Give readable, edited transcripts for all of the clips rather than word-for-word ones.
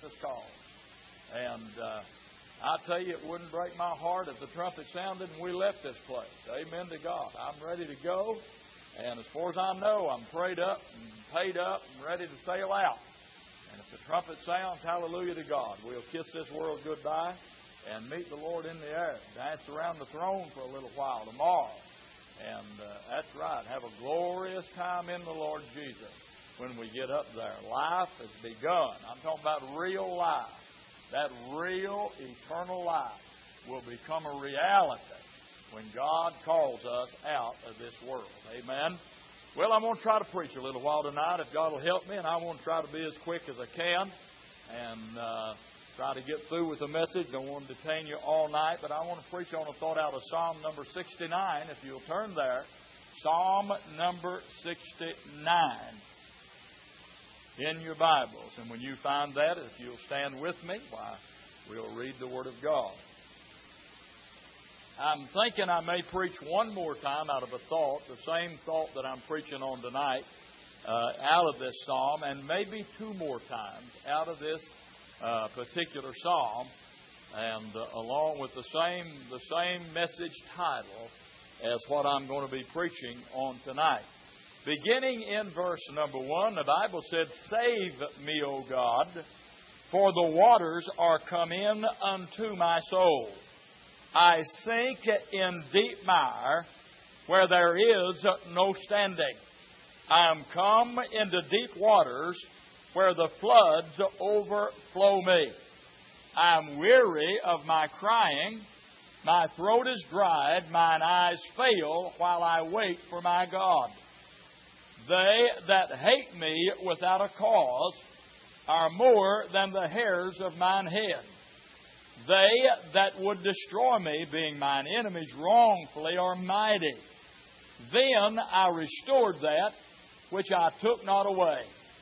Christmas call. And I tell you, it wouldn't break my heart if the trumpet sounded and we left this place. Amen to God. I'm ready to go. And as far as I know, I'm prayed up and paid up and ready to sail out. And if the trumpet sounds, hallelujah to God, we'll kiss this world goodbye and meet the Lord in the air. Dance around the throne for a little while tomorrow. And that's right. Have a glorious time in the Lord Jesus when we get up there. Life has begun. I'm talking about real life. That real, eternal life will become a reality when God calls us out of this world. Amen. Well, I'm going to try to preach a little while tonight if God will help me, and I want to try to be as quick as I can and try to get through with the message. Don't want to detain you all night, but I want to preach on a thought out of Psalm number 69, if you'll turn there. Psalm number 69 in your Bibles. And when you find that, if you'll stand with me, why, we'll read the Word of God. I'm thinking I may preach one more time out of a thought, the same thought that I'm preaching on tonight, out of this psalm, and maybe two more times out of this particular psalm, and along with the same message title as what I'm going to be preaching on tonight. Beginning in verse number 1, the Bible said, "Save me, O God, for the waters are come in unto my soul. I sink in deep mire where there is no standing. I am come into deep waters where the floods overflow me. I am weary of my crying. My throat is dried. Mine eyes fail while I wait for my God. They that hate me without a cause are more than the hairs of mine head. They that would destroy me, being mine enemies wrongfully, are mighty. Then I restored that which I took not away.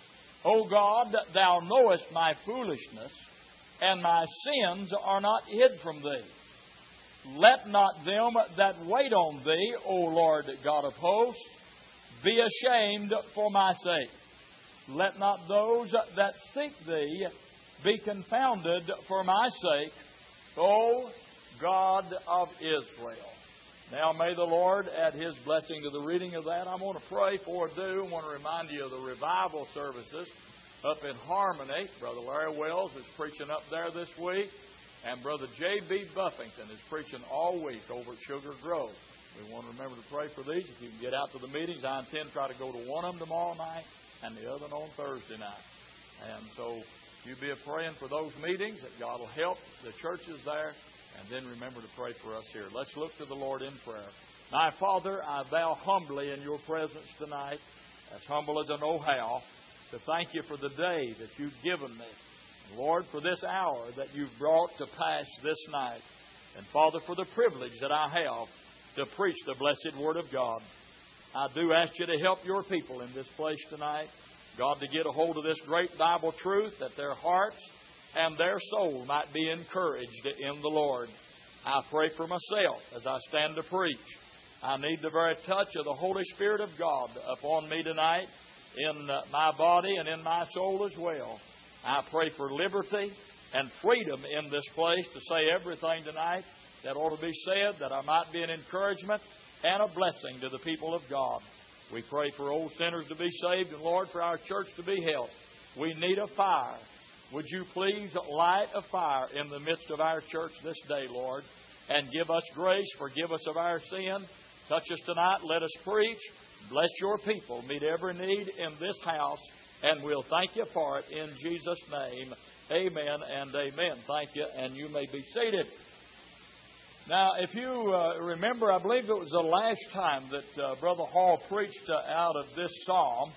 O God, Thou knowest my foolishness, and my sins are not hid from Thee. Let not them that wait on Thee, O Lord God of hosts, be ashamed for my sake. Let not those that seek Thee be confounded for my sake, O God of Israel." Now may the Lord add His blessing to the reading of that. I'm going to pray for I want to remind you of the revival services up in Harmony. Brother Larry Wells is preaching up there this week, and Brother J.B. Buffington is preaching all week over at Sugar Grove. We want to remember to pray for these. If you can get out to the meetings, I intend to try to go to one of them tomorrow night and the other on Thursday night. And so you be praying for those meetings, that God will help the churches there, and then remember to pray for us here. Let's look to the Lord in prayer. My Father, I bow humbly in your presence tonight, as humble as I know how, to thank you for the day that you've given me. Lord, for this hour that you've brought to pass this night. And Father, for the privilege that I have to preach the blessed Word of God. I do ask you to help your people in this place tonight, God, to get a hold of this great Bible truth, that their hearts and their soul might be encouraged in the Lord. I pray for myself as I stand to preach. I need the very touch of the Holy Spirit of God upon me tonight, in my body and in my soul as well. I pray for liberty and freedom in this place to say everything tonight that ought to be said, that I might be an encouragement and a blessing to the people of God. We pray for old sinners to be saved, and Lord, for our church to be helped. We need a fire. Would you please light a fire in the midst of our church this day, Lord, and give us grace, forgive us of our sin. Touch us tonight, let us preach. Bless your people, meet every need in this house, and we'll thank you for it in Jesus' name. Amen and amen. Thank you, and you may be seated. Now, if you remember, I believe it was the last time that Brother Hall preached out of this psalm.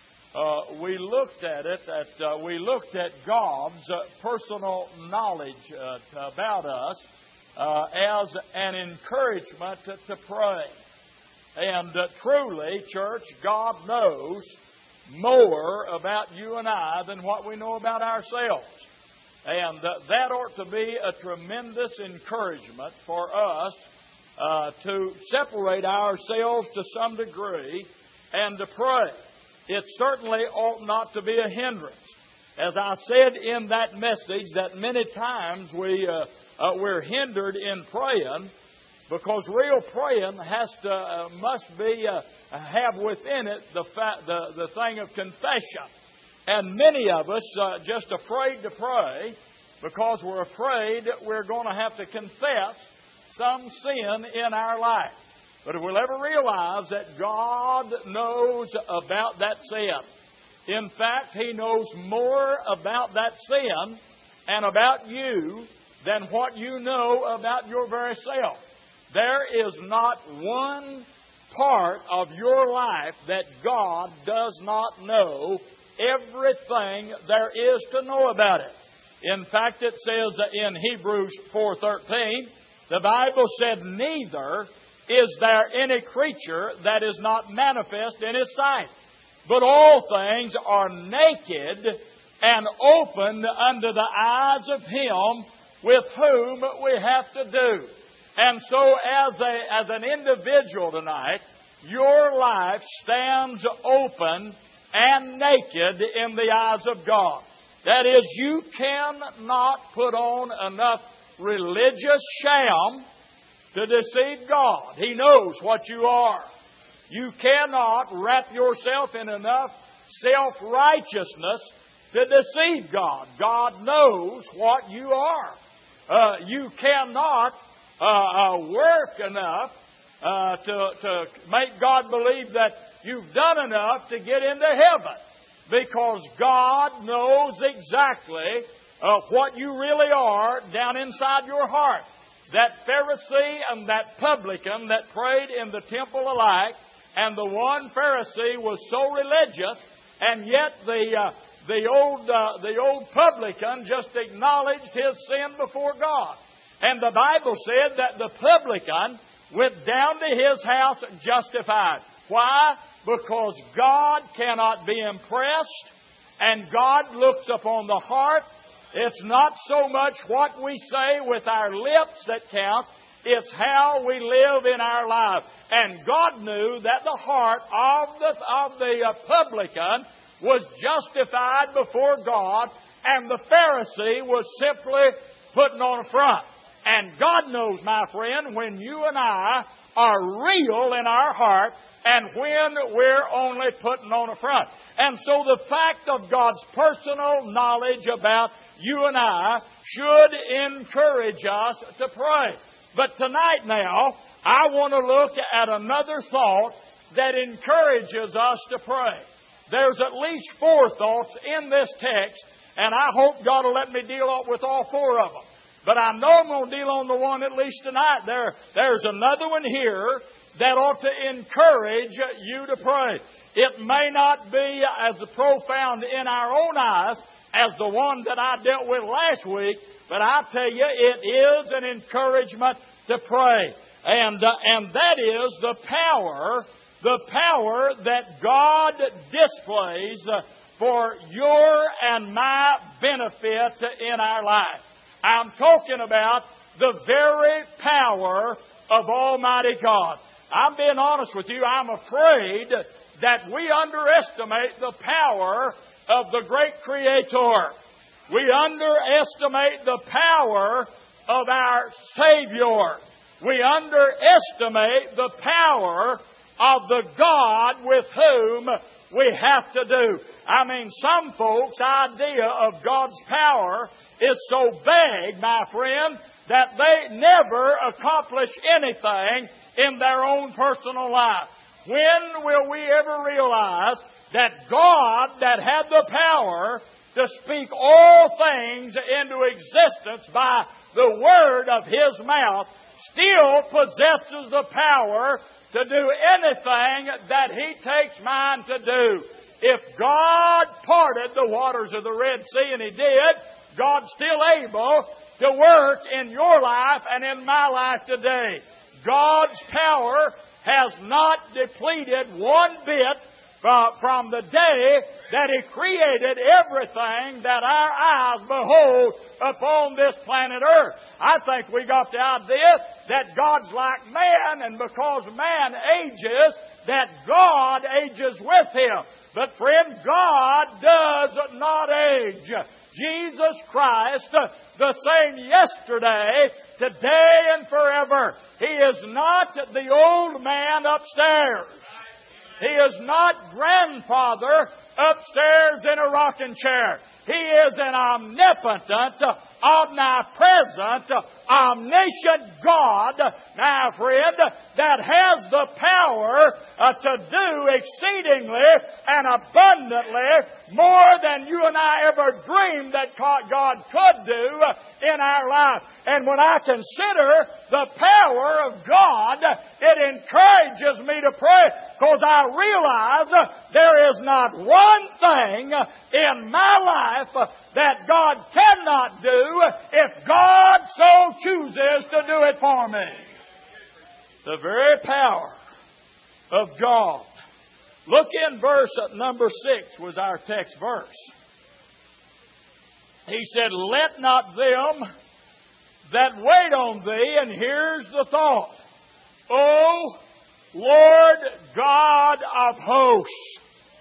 We looked at it. We looked at God's personal knowledge about us as an encouragement to pray. And truly, church, God knows more about you and I than what we know about ourselves. And that ought to be a tremendous encouragement for us to separate ourselves to some degree and to pray. It certainly ought not to be a hindrance. as I said in that message, that many times we're hindered in praying because real praying must have within it the thing of confession. And many of us just afraid to pray because we're afraid we're going to have to confess some sin in our life. But if we'll ever realize that God knows about that sin, in fact, He knows more about that sin and about you than what you know about your very self. There is not one part of your life that God does not know everything there is to know about it. In fact, it says in Hebrews 4:13, the Bible said, "Neither is there any creature that is not manifest in His sight, but all things are naked and opened under the eyes of Him with whom we have to do." And so as an individual tonight, your life stands open and naked in the eyes of God. That is, you cannot put on enough religious sham to deceive God. He knows what you are. You cannot wrap yourself in enough self-righteousness to deceive God. God knows what you are. You cannot work enough to make God believe that you've done enough to get into heaven, because God knows exactly what you really are down inside your heart. That Pharisee and that publican that prayed in the temple alike, and the one Pharisee was so religious, and yet the old publican just acknowledged his sin before God. And the Bible said that the publican went down to his house justified. Why? Because God cannot be impressed, and God looks upon the heart. It's not so much what we say with our lips that counts, it's how we live in our life. And God knew that the heart of the publican was justified before God, and the Pharisee was simply putting on a front. And God knows, my friend, when you and I are real in our heart and when we're only putting on a front. And so the fact of God's personal knowledge about you and I should encourage us to pray. But tonight now, I want to look at another thought that encourages us to pray. There's at least 4 thoughts in this text, and I hope God will let me deal with all 4 of them. But I know I'm going to deal on the one at least tonight. There's another one here that ought to encourage you to pray. It may not be as profound in our own eyes as the one that I dealt with last week, but I tell you, it is an encouragement to pray. And that is the power that God displays for your and my benefit in our life. I'm talking about the very power of Almighty God. I'm being honest with you. I'm afraid that we underestimate the power of the great Creator. We underestimate the power of our Savior. We underestimate the power of the God with whom we have to do. I mean, some folks' idea of God's power is so vague, my friend, that they never accomplish anything in their own personal life. When will we ever realize that God, that had the power to speak all things into existence by the word of His mouth, still possesses the power to do anything that He takes mind to do? If God parted the waters of the Red Sea, and He did, God's still able to work in your life and in my life today. God's power has not depleted one bit from the day that He created everything that our eyes behold upon this planet Earth. I think we got the idea that God's like man, and because man ages, that God ages with him. But friend, God does not age. Jesus Christ, the same yesterday, today, and forever. He is not the old man upstairs. He is not grandfather upstairs in a rocking chair. He is an omnipotent, omnipresent, omniscient God, now friend, that has the power to do exceedingly and abundantly more than you and I ever dreamed that God could do in our life. And when I consider the power of God, it encourages me to pray, because I realize there is not one thing in my life that God cannot do if God so chooses to do it for me. The very power of God. Look in verse number 6 was our text verse. He said, let not them that wait on thee, and here's the thought, O Lord God of hosts.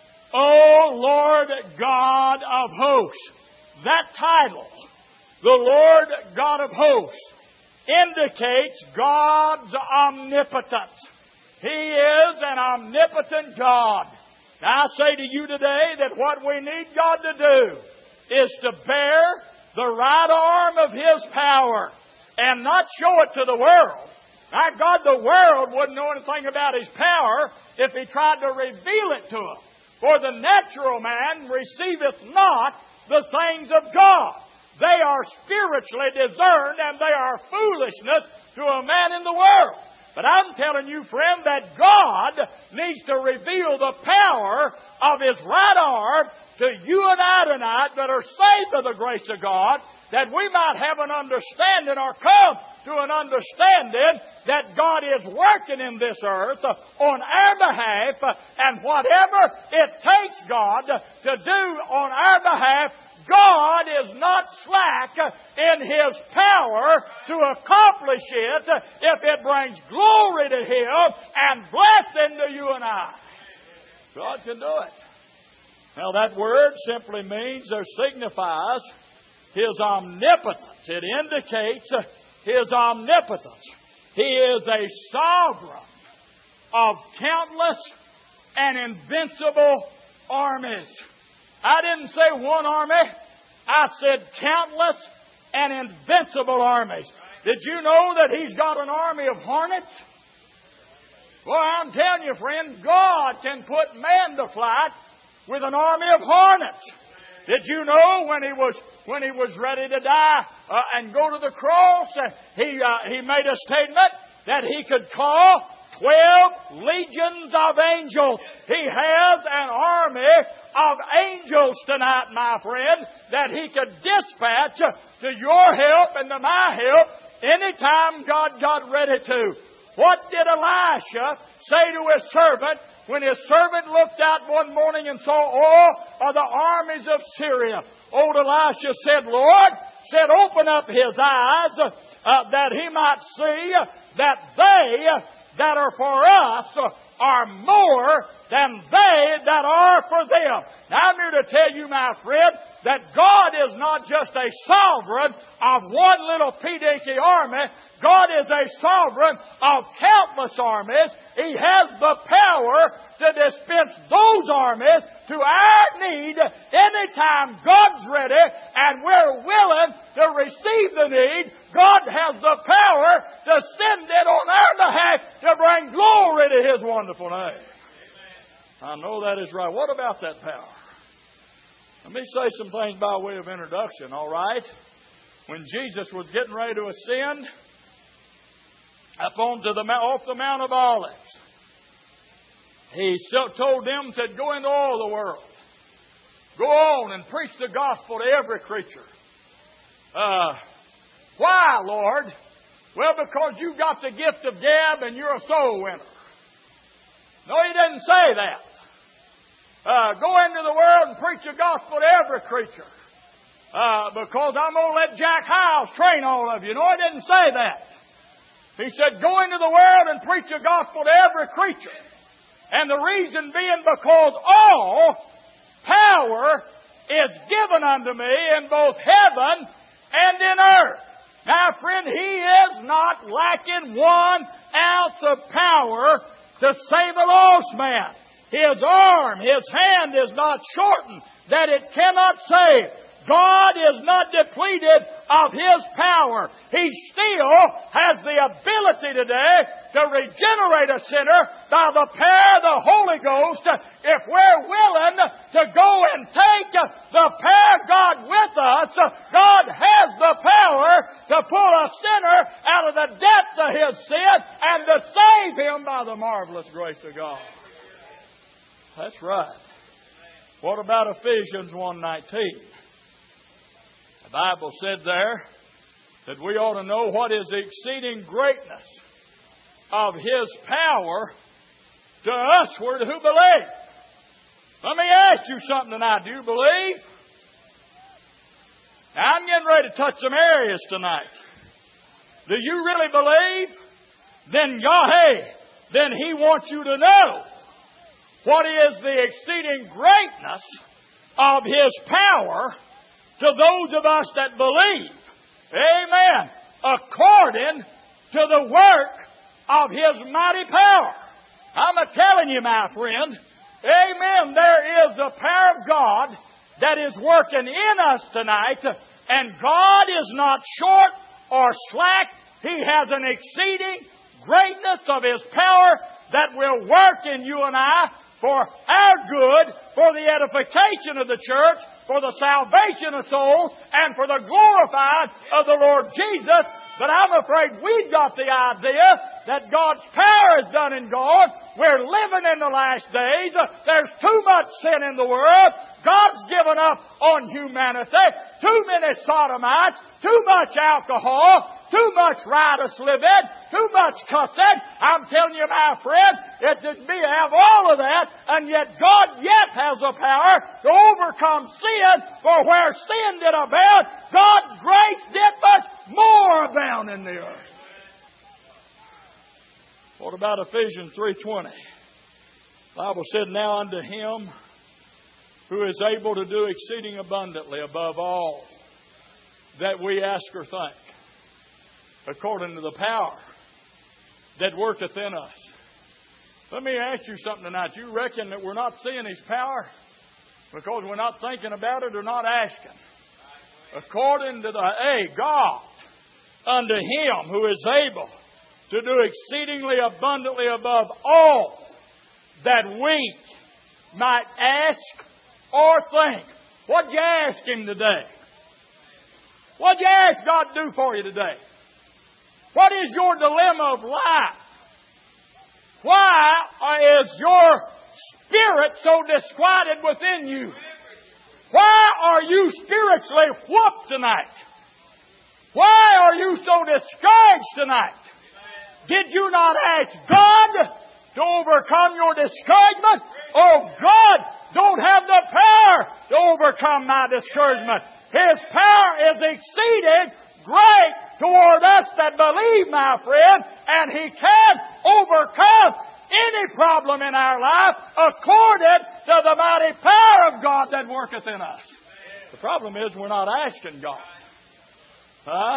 O Lord God of hosts. That title, the Lord God of hosts, indicates God's omnipotence. He is an omnipotent God. Now I say to you today that what we need God to do is to bear the right arm of His power and not show it to the world. Now God, the world wouldn't know anything about His power if He tried to reveal it to them. For the natural man receiveth not the things of God. They are spiritually discerned, and they are foolishness to a man in the world. But I'm telling you, friend, that God needs to reveal the power of His right arm to you and I tonight that are saved by the grace of God, that we might have an understanding or come to an understanding that God is working in this earth on our behalf, and whatever it takes God to do on our behalf, God is not slack in His power to accomplish it if it brings glory to Him and blessing to you and I. God can do it. Now that word simply means or signifies His omnipotence. It indicates His omnipotence. He is a sovereign of countless and invincible armies. I didn't say one army. I said countless and invincible armies. Did you know that He's got an army of hornets? Well, I'm telling you, friend, God can put man to flight with an army of hornets. Did you know when He was ready to die and go to the cross, He made a statement that He could call 12 legions of angels. He has an army of angels tonight, my friend, that He could dispatch to your help and to my help anytime God got ready to. What did Elisha say to his servant when his servant looked out one morning and saw all of the armies of Syria? Old Elisha said, Lord, open up his eyes that he might see that they that are for us are more than they that are for them. Now I'm here to tell you, my friend, that God is not just a sovereign of one little PDK army. God is a sovereign of countless armies. He has the power to dispense those armies to our need anytime God's ready and we're willing to receive the need. God has the power to send it on our behalf to bring glory to His wonderful name. I know that is right. What about that power? Let me say some things by way of introduction, all right? When Jesus was getting ready to ascend up off the Mount of Olives, He told them, said, go into all the world. Go on and preach the gospel to every creature. Why, Lord? Well, because you got the gift of gab and you're a soul winner. No, He didn't say that. Go into the world and preach the gospel to every creature. Because I'm going to let Jack Hiles train all of you. No, He didn't say that. He said, go into the world and preach the gospel to every creature. And the reason being because all power is given unto me in both heaven and in earth. Now, friend, He is not lacking 1 ounce of power to save a lost man. His arm, His hand is not shortened that it cannot save. God is not depleted of His power. He still has the ability today to regenerate a sinner by the power of the Holy Ghost if we're willing to go and take the power of God with us. God has the power to pull a sinner out of the depths of his sin and to save him by the marvelous grace of God. That's right. What about Ephesians 1:19? The Bible said there that we ought to know what is the exceeding greatness of His power to usward who believe. Let me ask you something tonight. Do you believe? Now, I'm getting ready to touch some areas tonight. Do you really believe? Then He wants you to know what is the exceeding greatness of His power to those of us that believe. Amen. According to the work of His mighty power. I'm telling you, my friend. Amen. There is the power of God that is working in us tonight. And God is not short or slack. He has an exceeding greatness of His power that will work in you and I for our good, for the edification of the church, for the salvation of souls, and for the glorifying of the Lord Jesus. But I'm afraid we've got the idea that God's power is done and gone. We're living in the last days. There's too much sin in the world. God's given up on humanity. Too many sodomites. Too much alcohol. Too much riotous living. Too much cussing. I'm telling you, my friend, it did be have all of that, and yet God yet has the power to overcome sin. For where sin did abound, God's grace did much more abound in the earth. What about Ephesians 3:20? The Bible said, now unto Him who is able to do exceeding abundantly above all that we ask or think, according to the power that worketh in us. Let me ask you something tonight. You reckon that we're not seeing His power because we're not thinking about it or not asking? According to God, unto Him who is able to do exceedingly abundantly above all that we might ask or think. What'd you ask Him today? What'd you ask God to do for you today? What is your dilemma of life? Why is your spirit so disquieted within you? Why are you spiritually whooped tonight? Why are you so discouraged tonight? Did you not ask God to overcome your discouragement? Oh, God don't have the power to overcome my discouragement. His power is exceeding great toward us that believe, my friend, and He can overcome any problem in our life according to the mighty power of God that worketh in us. The problem is we're not asking God. Huh?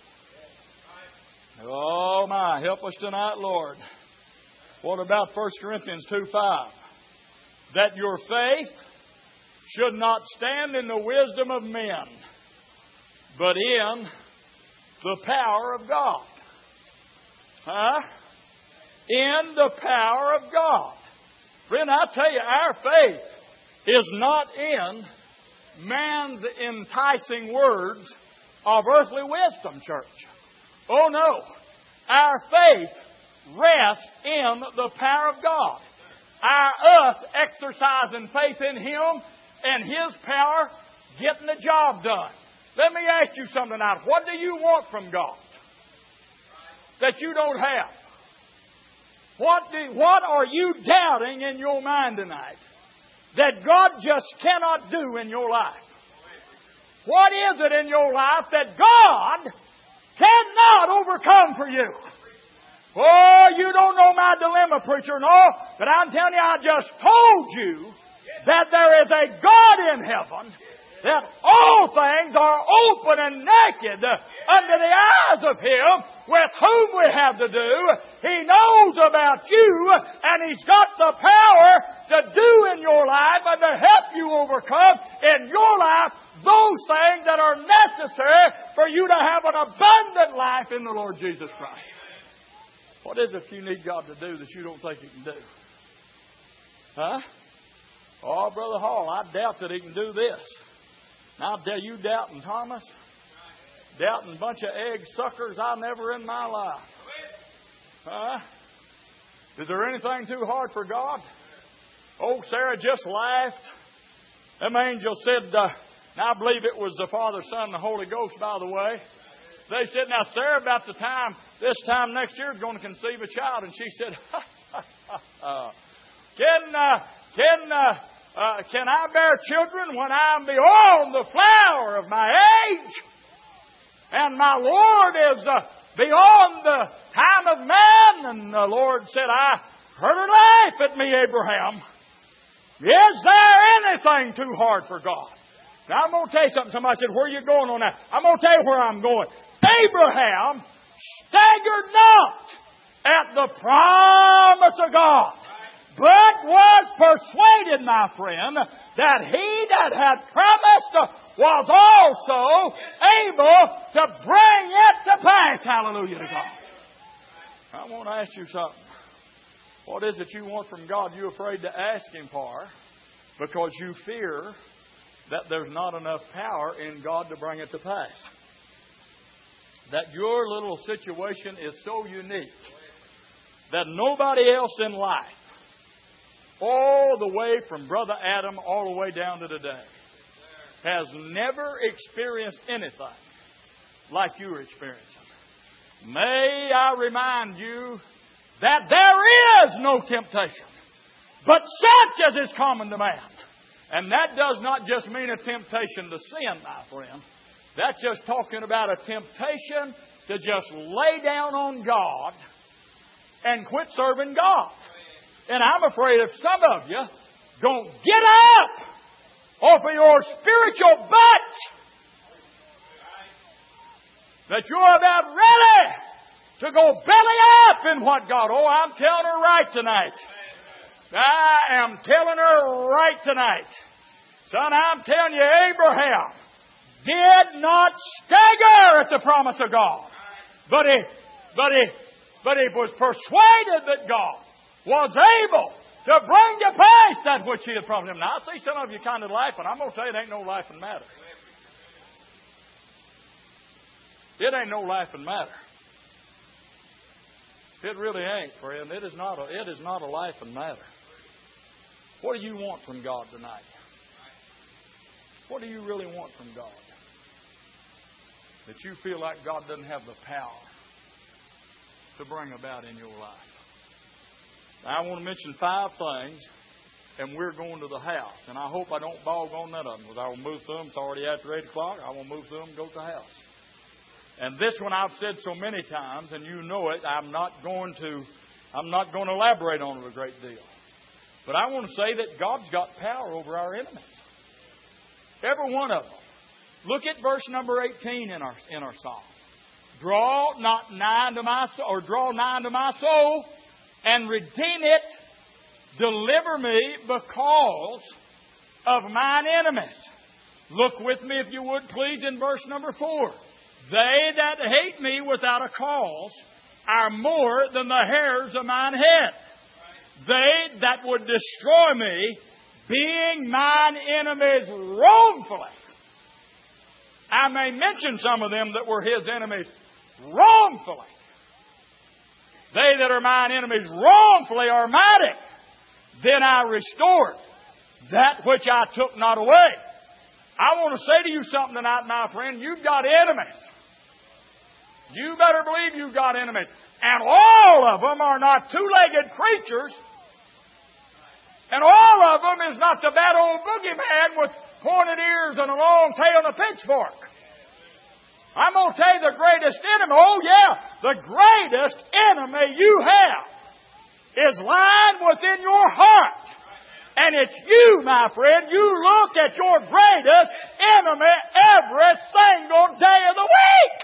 Oh my, help us tonight, Lord. What about 1 Corinthians 2:5? That your faith should not stand in the wisdom of men, but in the power of God. Huh? In the power of God. Friend, I tell you, our faith is not in man's enticing words of earthly wisdom, church. Oh no. Our faith rests in the power of God. Us exercising faith in Him and His power getting the job done. Let me ask you something tonight. What do you want from God that you don't have? What are you doubting in your mind tonight that God just cannot do in your life? What is it in your life that God cannot overcome for you? Oh, you don't know my dilemma, preacher. No, but I'm telling you, I just told you that there is a God in heaven, that all things are open and naked under the eyes of Him with whom we have to do. He knows about you, and He's got the power to do in your life and to help you overcome in your life those things that are necessary for you to have an abundant life in the Lord Jesus Christ. What is it you need God to do that you don't think He can do? Huh? Oh, Brother Hall, I doubt that He can do this. Now, you doubting Thomas? Doubting a bunch of egg suckers I never in my life. Huh? Is there anything too hard for God? Oh, Sarah just laughed. Them angels said, now I believe it was the Father, Son, and the Holy Ghost, by the way. They said, now Sarah, about this time next year, is going to conceive a child. And she said, can I bear children when I'm beyond the flower of my age? And my Lord is beyond the time of man. And the Lord said, I heard her laugh at me, Abraham. Is there anything too hard for God? Now, I'm going to tell you something. Somebody said, where are you going on that? I'm going to tell you where I'm going. Abraham staggered not at the promise of God, but was persuaded, my friend, that He that had promised was also able to bring it to pass. Hallelujah to God. I want to ask you something. What is it you want from God you're afraid to ask Him for because you fear that there's not enough power in God to bring it to pass? That your little situation is so unique that nobody else in life, all the way from Brother Adam all the way down to today, has never experienced anything like you're experiencing. May I remind you that there is no temptation but such as is common to man. And that does not just mean a temptation to sin, my friend. That's just talking about a temptation to just lay down on God and quit serving God. And I'm afraid if some of you don't get up off of your spiritual butts, that you're about ready to go belly up in what God... Oh, I'm telling her right tonight. I am telling her right tonight. Son, I'm telling you, Abraham did not stagger at the promise of God. But he was persuaded that God was able to bring to pass that which He had promised him. Now, I see some of you kind of laughing. I'm going to tell you it ain't no laughing matter. It ain't no laughing matter. It really ain't, friend. It is not a laughing matter. What do you want from God tonight? What do you really want from God? That you feel like God doesn't have the power to bring about in your life. Now, I want to mention 5 things, and we're going to the house. And I hope I don't bog on none of them, because I will move through them. It's already after 8 o'clock. I will move through them and go to the house. And this one I've said so many times, and you know it. I'm not going to elaborate on it a great deal. But I want to say that God's got power over our enemies. Every one of them. Look at verse number 18 in our psalm. Draw nigh to my soul, and redeem it. Deliver me because of mine enemies. Look with me, if you would, please, in verse number 4. They that hate me without a cause are more than the hairs of mine head. They that would destroy me, being mine enemies wrongfully. I may mention some of them that were His enemies wrongfully. They that are mine enemies wrongfully are mighty. Then I restored that which I took not away. I want to say to you something tonight, my friend. You've got enemies. You better believe you've got enemies. And all of them are not two-legged creatures. And all of them is not the bad old boogeyman with pointed ears and a long tail and a pitchfork. I'm going to tell you the greatest enemy. Oh, yeah. The greatest enemy you have is lying within your heart. And it's you, my friend. You look at your greatest enemy every single day of the week.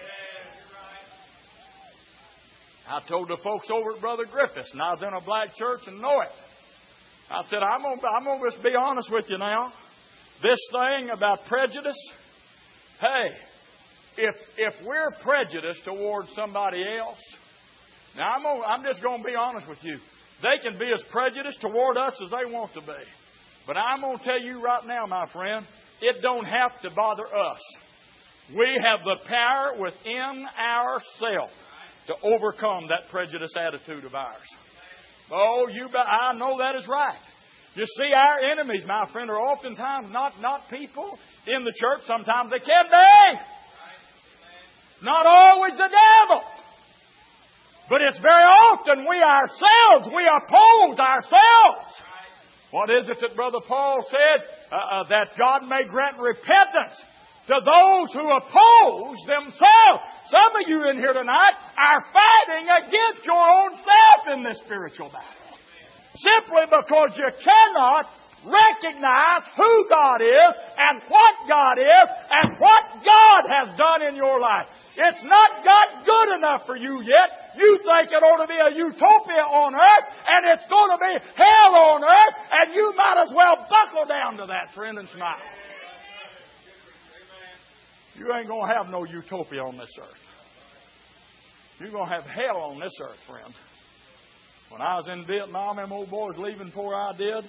I told the folks over at Brother Griffiths, and I was in a black church and know it. I said, I'm going to just be honest with you now. This thing about prejudice, hey, if we're prejudiced towards somebody else, now I'm just going to be honest with you. They can be as prejudiced toward us as they want to be. But I'm going to tell you right now, my friend, it don't have to bother us. We have the power within ourselves to overcome that prejudice attitude of ours. Oh, I know that is right. You see, our enemies, my friend, are oftentimes not people in the church. Sometimes they can be. Not always the devil. But it's very often we oppose ourselves. What is it that Brother Paul said? That God may grant repentance to those who oppose themselves. Some of you in here tonight are fighting against your own self in this spiritual battle. Simply because you cannot recognize who God is and what God is and what God has done in your life. It's not got good enough for you yet. You think it ought to be a utopia on earth and it's going to be hell on earth, and you might as well buckle down to that, friend, and smile. You ain't going to have no utopia on this earth. You're going to have hell on this earth, friend. When I was in Vietnam, them old boys leaving before I did,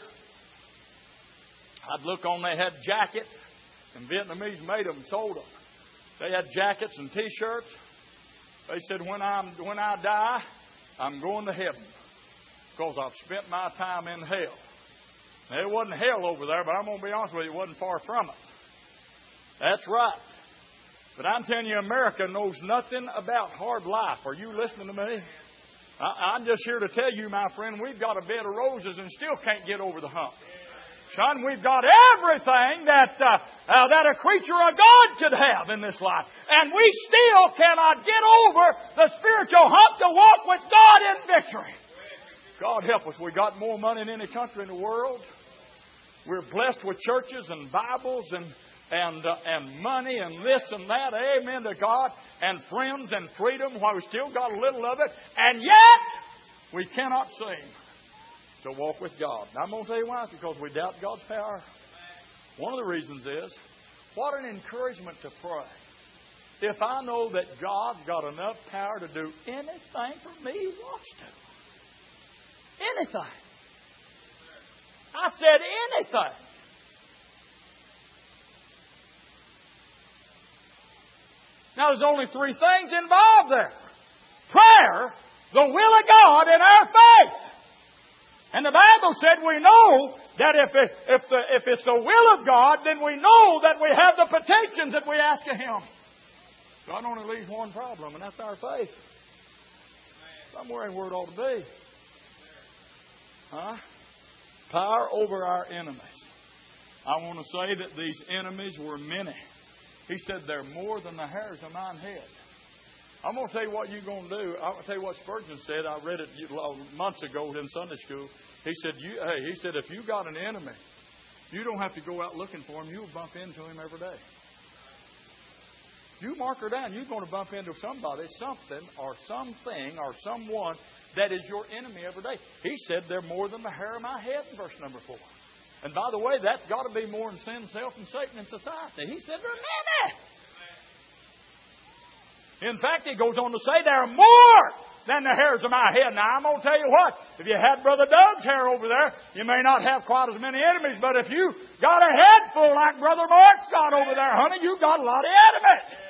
I'd look on, they had jackets, and Vietnamese made them, sold them. They had jackets and T-shirts. They said, when I die, I'm going to heaven because I've spent my time in hell. Now, it wasn't hell over there, but I'm going to be honest with you, it wasn't far from it. That's right. But I'm telling you, America knows nothing about hard life. Are you listening to me? I'm just here to tell you, my friend, we've got a bed of roses and still can't get over the hump. Son, we've got everything that a creature of God could have in this life. And we still cannot get over the spiritual hump to walk with God in victory. God help us. We got more money than any country in the world. We're blessed with churches and Bibles and money and this and that. Amen to God. And friends and freedom while we still got a little of it. And yet, we cannot seem to walk with God. Now, I'm going to tell you why. It's because we doubt God's power. One of the reasons is, what an encouragement to pray. If I know that God's got enough power to do anything for me He wants to. Anything. I said anything. Now, there's only three things involved there. Prayer, the will of God, and our faith. And the Bible said we know that if it's the will of God, then we know that we have the petitions that we ask of Him. God only leaves one problem, and that's our faith. Somewhere in where it ought to be. Power over our enemies. I want to say that these enemies were many. He said they're more than the hairs of mine head. I'm going to tell you what you're going to do. I'm going to tell you what Spurgeon said. I read it months ago in Sunday school. He said, if you got an enemy, you don't have to go out looking for him. You'll bump into him every day. You mark her down. You're going to bump into somebody, something, or something, or someone that is your enemy every day. He said they're more than the hair of my head in verse number 4. And by the way, that's got to be more than sin, self, and Satan in society. He said there are many. In fact, he goes on to say there are more than the hairs of my head. Now, I'm going to tell you what. If you had Brother Doug's hair over there, you may not have quite as many enemies. But if you got a head full like Brother Mark's got over there, honey, you got a lot of enemies.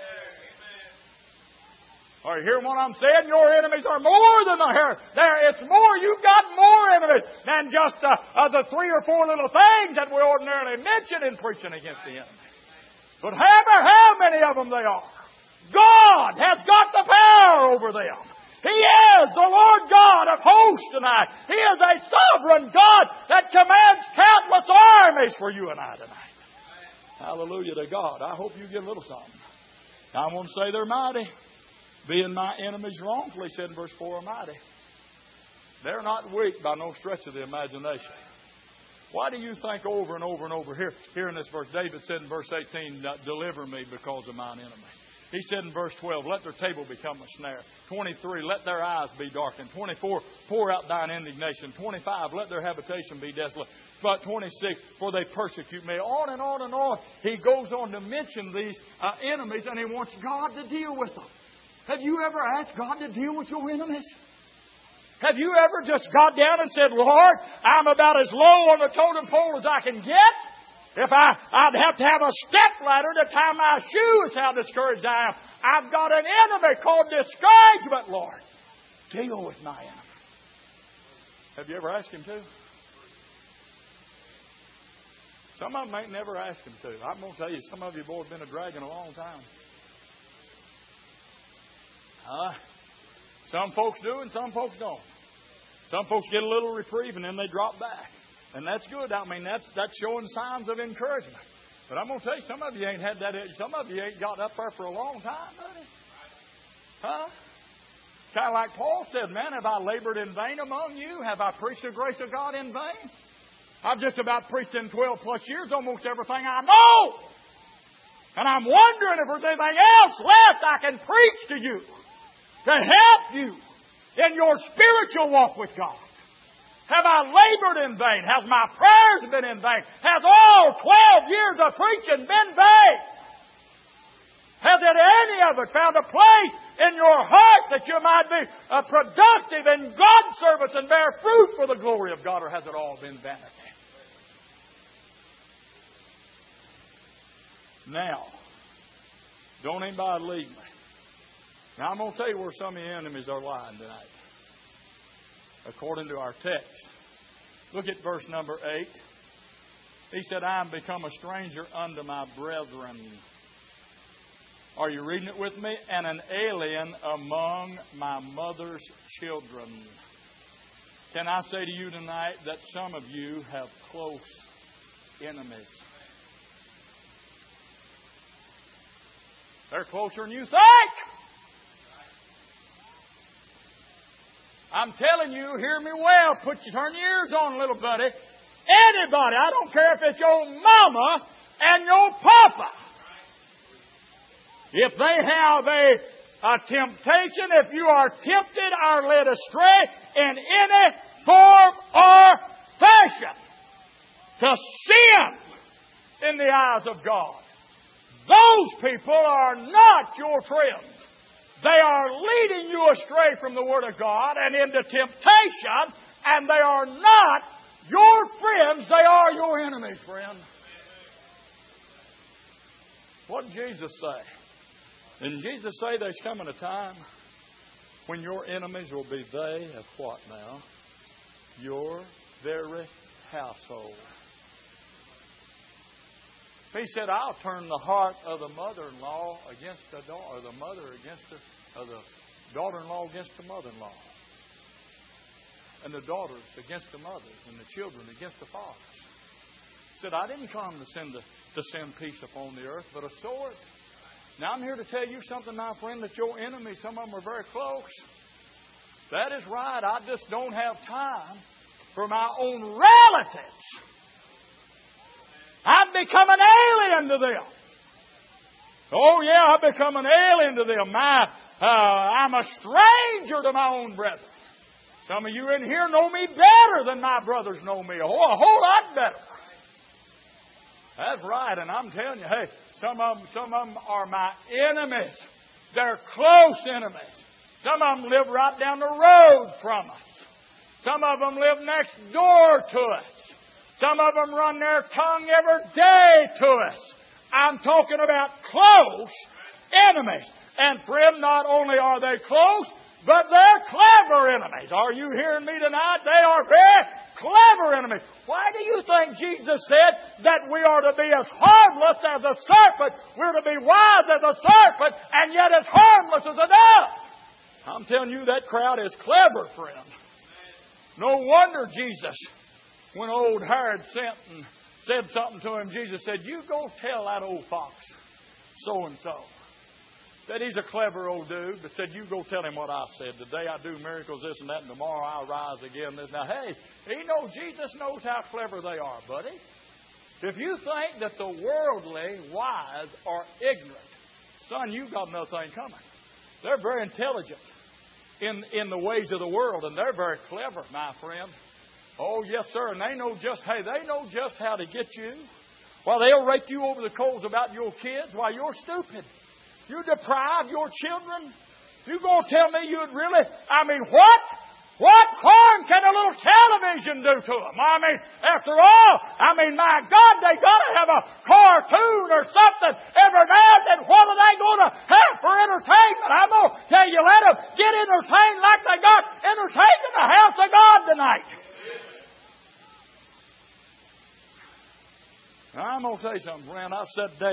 Are you hearing what I'm saying? Your enemies are more than the hair. It's more. You've got more enemies than just the 3 or 4 little things that we ordinarily mention in preaching against the enemy. But how many of them they are. God has got the power over them. He is the Lord God of hosts tonight. He is a sovereign God that commands countless armies for you and I tonight. Hallelujah to God. I hope you get a little something. I want to say they're mighty. Being my enemies wrongfully, said in verse 4, are mighty. They're not weak by no stretch of the imagination. Why do you think over and over and over here in this verse? David said in verse 18, deliver me because of mine enemies. He said in verse 12, let their table become a snare. 23, let their eyes be darkened. 24, pour out thine indignation. 25, let their habitation be desolate. But 26, for they persecute me. On and on and on. He goes on to mention these enemies, and he wants God to deal with them. Have you ever asked God to deal with your enemies? Have you ever just got down and said, Lord, I'm about as low on the totem pole as I can get? If I'd have to have a step ladder to tie my shoes, how discouraged I am. I've got an enemy called discouragement, Lord. Deal with my enemy. Have you ever asked Him to? Some of them ain't never asked Him to. I'm going to tell you, some of you boys have been a dragon a long time. Some folks do and some folks don't. Some folks get a little reprieve and then they drop back. And that's good. I mean, that's showing signs of encouragement. But I'm going to tell you, some of you ain't had that. Some of you ain't got up there for a long time, buddy. Kind of like Paul said, man, have I labored in vain among you? Have I preached the grace of God in vain? I've just about preached in 12 plus years almost everything I know. And I'm wondering if there's anything else left I can preach to you to help you in your spiritual walk with God. Have I labored in vain? Has my prayers been in vain? Has all 12 years of preaching been vain? Has it any of it found a place in your heart that you might be productive in God's service and bear fruit for the glory of God, or has it all been vanity? Now, don't anybody leave me. Now, I'm going to tell you where some of your enemies are lying tonight. According to our text. Look at verse number 8. He said, I am become a stranger unto my brethren. Are you reading it with me? And an alien among my mother's children. Can I say to you tonight that some of you have close enemies? They're closer than you think. I'm telling you, hear me well. Turn your ears on, little buddy. Anybody, I don't care if it's your mama and your papa. If they have a temptation, if you are tempted or led astray in any form or fashion to sin in the eyes of God, those people are not your friends. They are leading you astray from the Word of God and into temptation, and they are not your friends. They are your enemies, friend. What did Jesus say? Didn't Jesus say there's coming a time when your enemies will be they of what now? Your very household. He said, I'll turn the heart of the mother-in-law against the daughter, or the mother against the daughter-in-law against the mother-in-law. And the daughters against the mothers, and the children against the fathers. He said, I didn't come to send peace upon the earth, but a sword. Now I'm here to tell you something, my friend, that your enemies, some of them are very close. That is right. I just don't have time for my own relatives. I've become an alien to them. Oh, yeah, I've become an alien to them. I'm a stranger to my own brethren. Some of you in here know me better than my brothers know me. A whole lot better. That's right, and I'm telling you, hey, some of them are my enemies. They're close enemies. Some of them live right down the road from us. Some of them live next door to us. Some of them run their tongue every day to us. I'm talking about close enemies. And friend, not only are they close, but they're clever enemies. Are you hearing me tonight? They are very clever enemies. Why do you think Jesus said that we are to be as harmless as a serpent? We're to be wise as a serpent and yet as harmless as a dove. I'm telling you, that crowd is clever, friend. No wonder Jesus, when old Herod sent and said something to him, Jesus said, you go tell that old fox so-and-so Said he's a clever old dude, but said, you go tell him what I said. Today I do miracles, this and that, and tomorrow I'll rise again. This. Now, hey, Jesus knows how clever they are, buddy. If you think that the worldly wise are ignorant, son, you've got another thing coming. They're very intelligent in the ways of the world, and they're very clever, my friend. Oh, yes, sir, and they know just how to get you. While they'll rake you over the coals about your kids while you're stupid. You deprive your children? You going to tell me you'd really... what? What harm can a little television do to them? After all, my God, they got to have a cartoon or something every now and then. What are they going to have for entertainment? I'm going to tell you, let them get entertained like they got entertained in the house of God tonight. Now, I'm going to tell you something, friend. I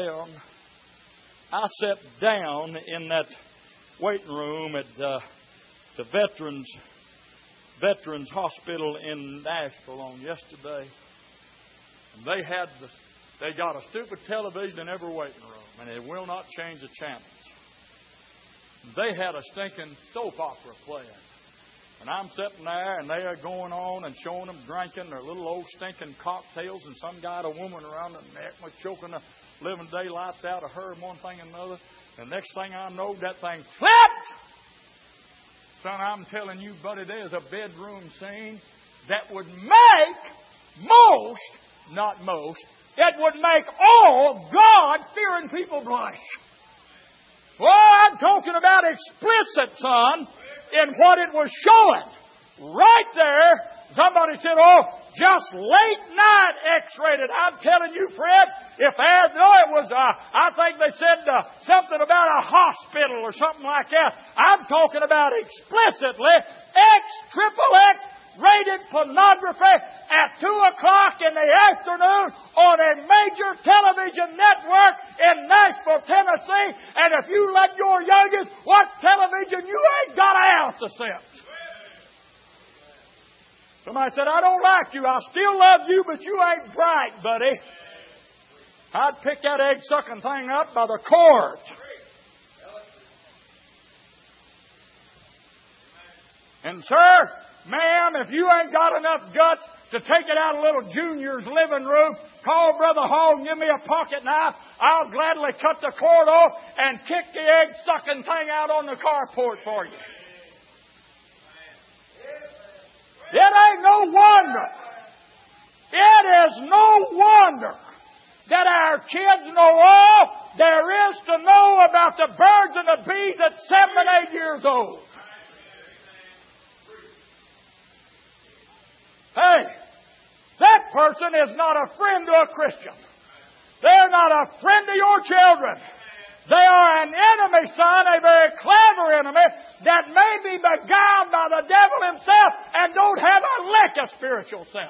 sat down in that waiting room at the Veterans Hospital in Nashville on yesterday. And they got a stupid television in every waiting room, and it will not change the channels. They had a stinking soap opera playing. And I'm sitting there, and they are going on and showing them drinking their little old stinking cocktails, and some guy had a woman around the neck was choking the living daylights out of her and one thing and another. The next thing I know, that thing flipped. Son, I'm telling you, buddy, there's a bedroom scene that would make it would make all God-fearing people blush. Well, I'm talking about explicit, son, in what it was showing. Right there, somebody said, just late night X-rated. I'm telling you, Fred, I think they said something about a hospital or something like that. I'm talking about explicitly X-XXX rated pornography at 2 o'clock in the afternoon on a major television network in Nashville, Tennessee. And if you let your youngest watch television, you ain't got an ounce of sense. Somebody said, I don't like you. I still love you, but you ain't bright, buddy. I'd pick that egg-sucking thing up by the cord. And, sir, ma'am, if you ain't got enough guts to take it out of little Junior's living room, call Brother Hall and give me a pocket knife. I'll gladly cut the cord off and kick the egg-sucking thing out on the carport for you. It ain't no wonder. It is no wonder that our kids know all there is to know about the birds and the bees at 7 and 8 years old. Hey, that person is not a friend to a Christian. They're not a friend to your children. They are an enemy, son, a very clever enemy that may be beguiled by the devil himself and don't have a lick of spiritual sense.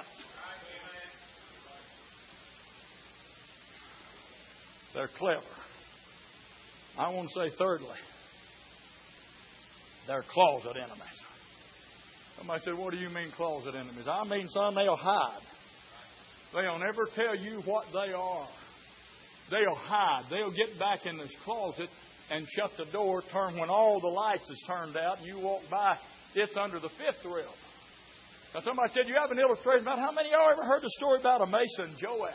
They're clever. I want to say thirdly, they're closet enemies. Somebody said, what do you mean closet enemies? I mean, son, they'll hide. They'll never tell you what they are. They'll hide. They'll get back in this closet and shut the door, turn when all the lights is turned out, and you walk by, it's under the 5th rail. Now, somebody said, you have an illustration about how many of y'all ever heard the story about Amasa and Joab?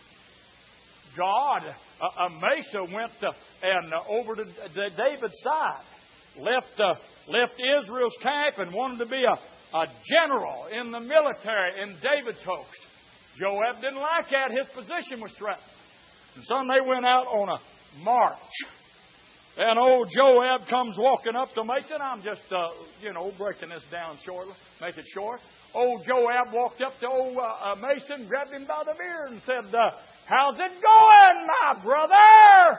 Amasa went over to David's side, left Israel's camp and wanted to be a general in the military in David's host. Joab didn't like that. His position was threatened. And son, they went out on a march. And old Joab comes walking up to Mason. I'm just, breaking this down shortly, make it short. Old Joab walked up to old Mason, grabbed him by the beard and said, how's it going, my brother?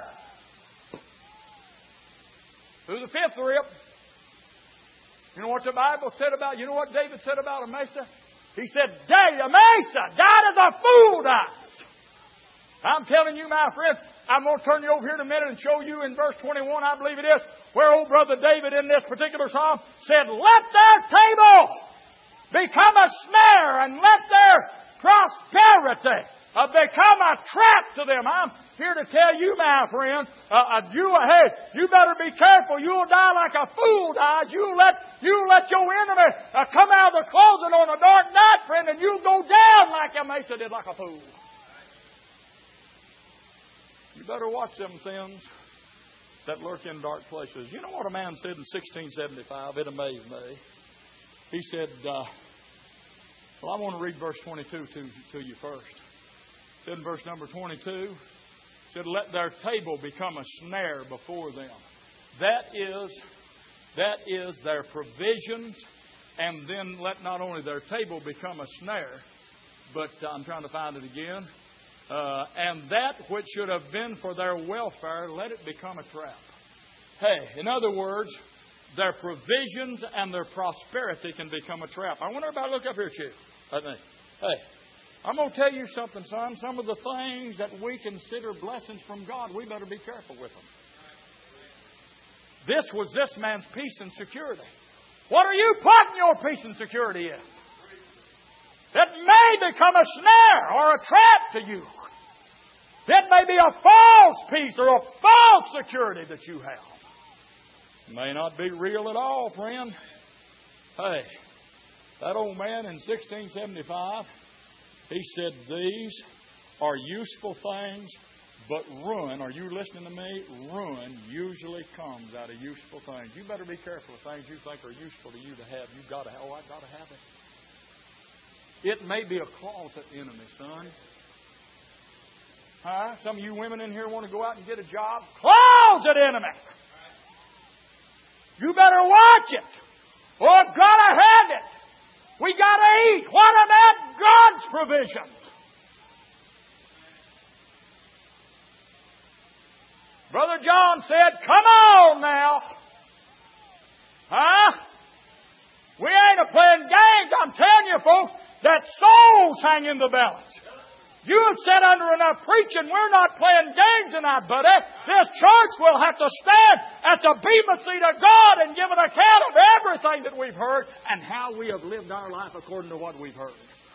Through the 5th rib. You know what the Bible said about, you know what David said about Amasa? He said, Amasa died as a fool dies. I'm telling you, my friend, I'm going to turn you over here in a minute and show you in verse 21, I believe it is, where old brother David in this particular psalm said, let their table become a snare and let their prosperity become a trap to them. I'm here to tell you, my friend, you better be careful. You'll die like a fool dies. You let your enemy come out of the closet on a dark night, friend, and you'll go down like Asa did, like a fool. You better watch them sins that lurk in dark places. You know what a man said in 1675? It amazed me. He said, well, I want to read verse 22 to you first. It said in verse number 22, it said, let their table become a snare before them. That is their provisions, and then let not only their table become a snare, but I'm trying to find it again, and that which should have been for their welfare, let it become a trap. Hey, in other words, their provisions and their prosperity can become a trap. I want everybody to look up here, Chief. Hey, I'm going to tell you something, son. Some of the things that we consider blessings from God, we better be careful with them. This was this man's peace and security. What are you putting your peace and security in? It may become a snare or a trap to you. It may be a false peace or a false security that you have. It may not be real at all, friend. Hey, that old man in 1675, he said, these are useful things, but ruin, are you listening to me? Ruin usually comes out of useful things. You better be careful of things you think are useful to you to have. You've got to have, I've got to have it. It may be a closet enemy, son. Some of you women in here want to go out and get a job. Closet enemy. You better watch it. Oh, gotta have it. We gotta eat. What about God's provision? Brother John said, come on now. We ain't a playing games. I'm telling you, folks, that souls hang in the balance. You have sat under enough preaching. We're not playing games tonight, buddy. This church will have to stand at the bema seat of God and give an account of everything that we've heard and how we have lived our life according to what we've heard.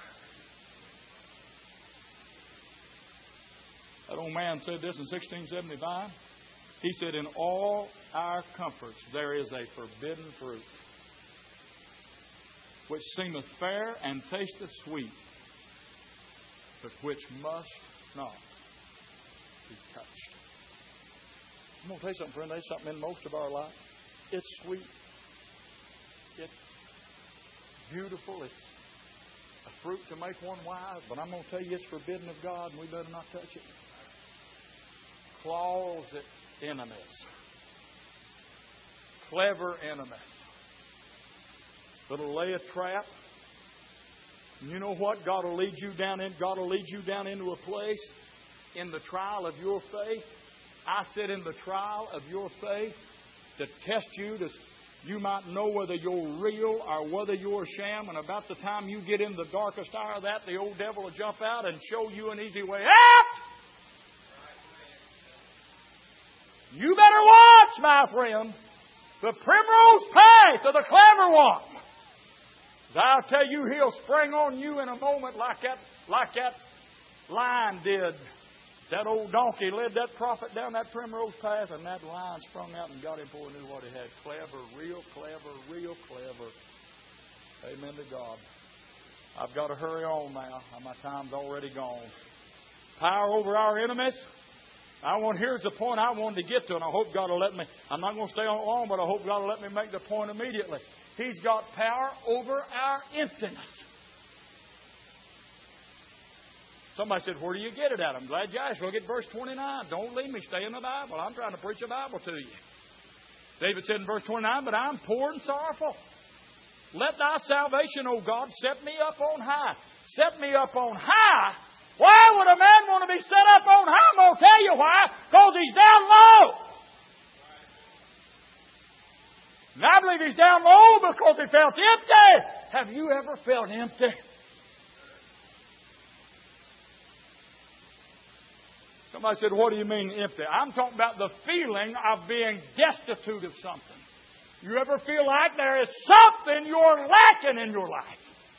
That old man said this in 1675. He said, in all our comforts there is a forbidden fruit, which seemeth fair and tasteth sweet, but which must not be touched. I'm going to tell you something, friend. There's something in most of our life. It's sweet. It's beautiful. It's a fruit to make one wise. But I'm going to tell you it's forbidden of God, and we better not touch it. Closet enemies. Clever enemies. That'll lay a trap. You know what? God will lead you down into a place in the trial of your faith. I said in the trial of your faith to test you, you might know whether you're real or whether you're a sham. And about the time you get in the darkest hour of that, the old devil will jump out and show you an easy way out. You better watch, my friend, the primrose path of the clever one. I'll tell you, he'll spring on you in a moment like that lion did. That old donkey led that prophet down that primrose path, and that lion sprung out and got him before he knew what he had. Clever, real clever, real clever. Amen to God. I've got to hurry on now. My time's already gone. Power over our enemies. Here's the point I wanted to get to, and I hope God will let me. I'm not going to stay on long, but I hope God will let me make the point immediately. He's got power over our emptiness. Somebody said, where do you get it at? I'm glad you asked. Look at verse 29. Don't leave me. Stay in the Bible. I'm trying to preach a Bible to you. David said in verse 29, but I'm poor and sorrowful. Let thy salvation, O God, set me up on high. Set me up on high. Why would a man want to be set up on high? I'm going to tell you why. Because he's down low. And I believe he's down low because he felt empty. Have you ever felt empty? Somebody said, what do you mean empty? I'm talking about the feeling of being destitute of something. You ever feel like there is something you're lacking in your life?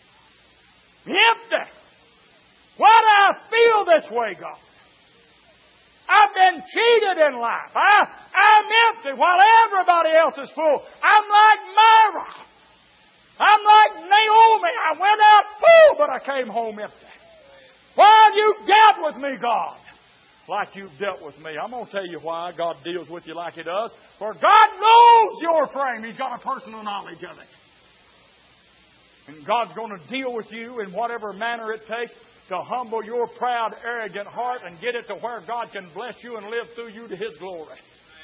Empty. Why do I feel this way, God? I've been cheated in life. I'm empty while everybody else is full. I'm like Myra. I'm like Naomi. I went out full, but I came home empty. Why have you dealt with me, God, like you've dealt with me? I'm going to tell you why God deals with you like He does. For God knows your frame. He's got a personal knowledge of it. And God's going to deal with you in whatever manner it takes to humble your proud, arrogant heart and get it to where God can bless you and live through you to His glory.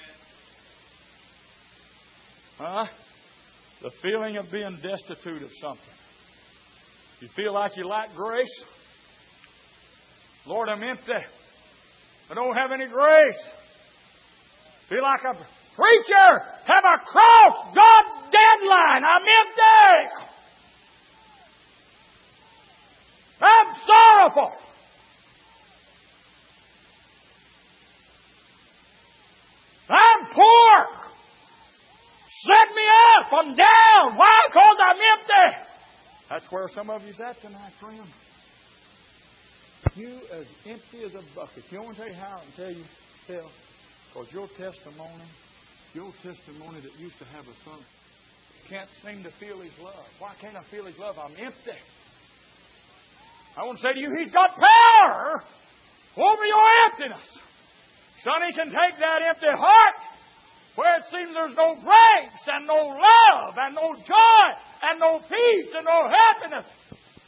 The feeling of being destitute of something. You feel like you lack grace? Lord, I'm empty. I don't have any grace. Feel like a preacher. Have a cross. God's deadline. I'm empty. I'm sorrowful. I'm poor. Set me up. I'm down. Why? Because I'm empty. That's where some of you's at tonight, friend. You as empty as a bucket. You want to tell you how? I can tell you, because your testimony that used to have a son, can't seem to feel His love. Why can't I feel His love? I'm empty. I want to say to you, He's got power over your emptiness. Son, He can take that empty heart where it seems there's no grace and no love and no joy and no peace and no happiness.